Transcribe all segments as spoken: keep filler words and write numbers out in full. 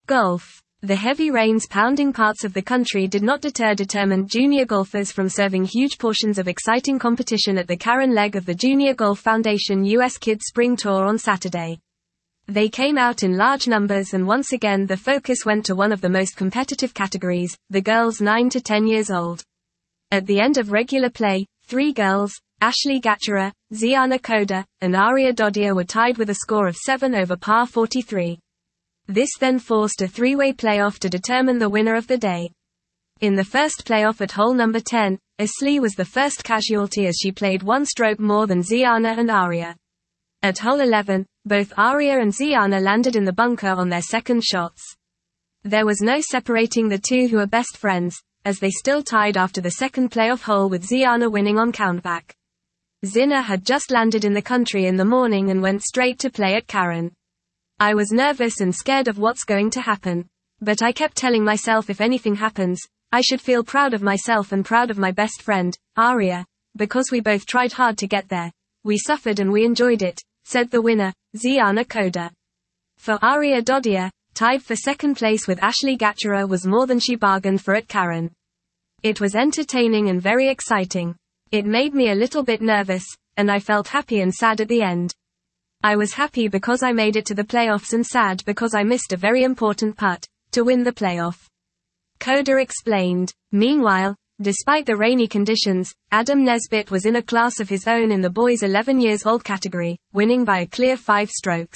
Golf. The heavy rains pounding parts of the country did not deter determined junior golfers from serving huge portions of exciting competition at the Karen leg of the Junior Golf Foundation U S Kids Spring Tour on Saturday. They came out in large numbers, and once again the focus went to one of the most competitive categories, the girls nine to ten years old. At the end of regular play, three girls, Ashley Gatchera, Ziana Koda, and Aria Doddia, were tied with a score of seven over par forty-three. This then forced a three-way playoff to determine the winner of the day. In the first playoff at hole number ten, Ashley was the first casualty as she played one stroke more than Ziana and Aria. At hole eleven, both Aria and Ziana landed in the bunker on their second shots. There was no separating the two who are best friends, as they still tied after the second playoff hole, with Ziana winning on countback. Zina had just landed in the country in the morning and went straight to play at Karen. I was nervous and scared of what's going to happen. But I kept telling myself if anything happens, I should feel proud of myself and proud of my best friend, Aria, because we both tried hard to get there. We suffered and we enjoyed it, said the winner, Ziana Koda. For Aria Doddia, tied for second place with Ashley Gatchera, was more than she bargained for at Karen. It was entertaining and very exciting. It made me a little bit nervous, and I felt happy and sad at the end. I was happy because I made it to the playoffs and sad because I missed a very important putt to win the playoff. Koda explained. Meanwhile, despite the rainy conditions, Adam Nesbitt was in a class of his own in the boys eleven years old category, winning by a clear five strokes.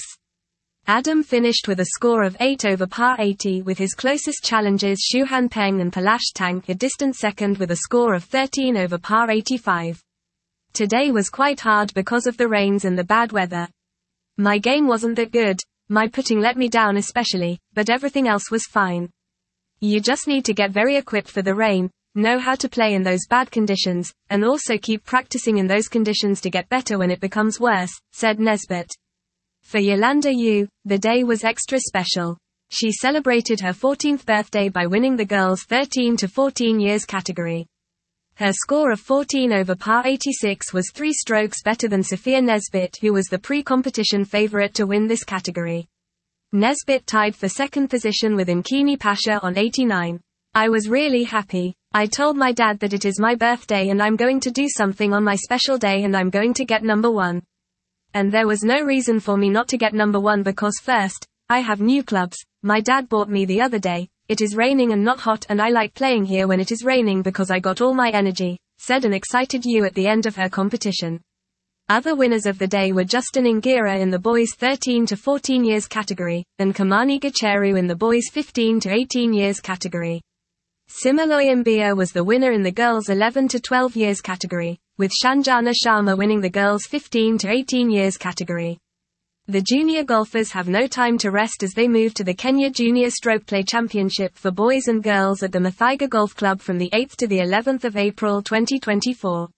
Adam finished with a score of eight over par eighty, with his closest challengers Shuhan Peng and Palash Tank a distant second with a score of thirteen over par eighty-five. Today was quite hard because of the rains and the bad weather. My game wasn't that good, my putting let me down especially, but everything else was fine. You just need to get very equipped for the rain, know how to play in those bad conditions, and also keep practicing in those conditions to get better when it becomes worse, said Nesbitt. For Yolanda Yu, the day was extra special. She celebrated her fourteenth birthday by winning the girls thirteen to fourteen years category. Her score of fourteen over par eighty-six was three strokes better than Sophia Nesbitt, who was the pre-competition favorite to win this category. Nesbitt tied for second position with Mkini Pasha on eighty-nine. I was really happy. I told my dad that it is my birthday and I'm going to do something on my special day and I'm going to get number one. And there was no reason for me not to get number one because first, I have new clubs, my dad bought me the other day. It is raining and not hot and I like playing here when it is raining because I got all my energy, said an excited Yu at the end of her competition. Other winners of the day were Justin Ingira in the boys thirteen to fourteen years category, and Kamani Gacheru in the boys fifteen to eighteen years category. Simaloy Mbia was the winner in the girls eleven to twelve years category, with Shanjana Sharma winning the girls fifteen to eighteen years category. The junior golfers have no time to rest as they move to the Kenya Junior Stroke Play Championship for boys and girls at the Muthaiga Golf Club from the eighth to the eleventh of April twenty twenty-four.